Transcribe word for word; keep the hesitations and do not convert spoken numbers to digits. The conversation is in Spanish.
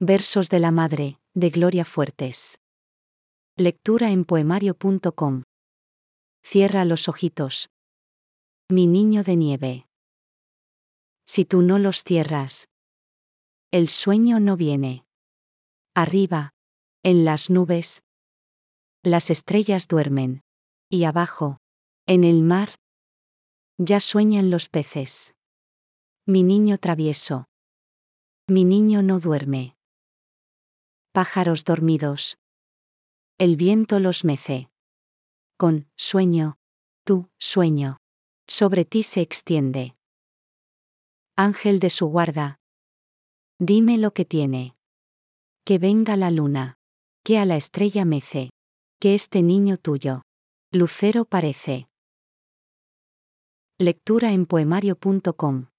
Versos de la Madre, de Gloria Fuertes. Lectura en poemario punto com. Cierra los ojitos. Mi niño de nieve. Si tú no los cierras, el sueño no viene. Arriba, en las nubes, las estrellas duermen, y abajo, en el mar, ya sueñan los peces. Mi niño travieso. Mi niño no duerme. Pájaros dormidos. El viento los mece. Con sueño, tu sueño, sobre ti se extiende. Ángel de su guarda, dime lo que tiene. Que venga la luna, que a la estrella mece, que este niño tuyo, lucero parece. Lectura en poemario punto com.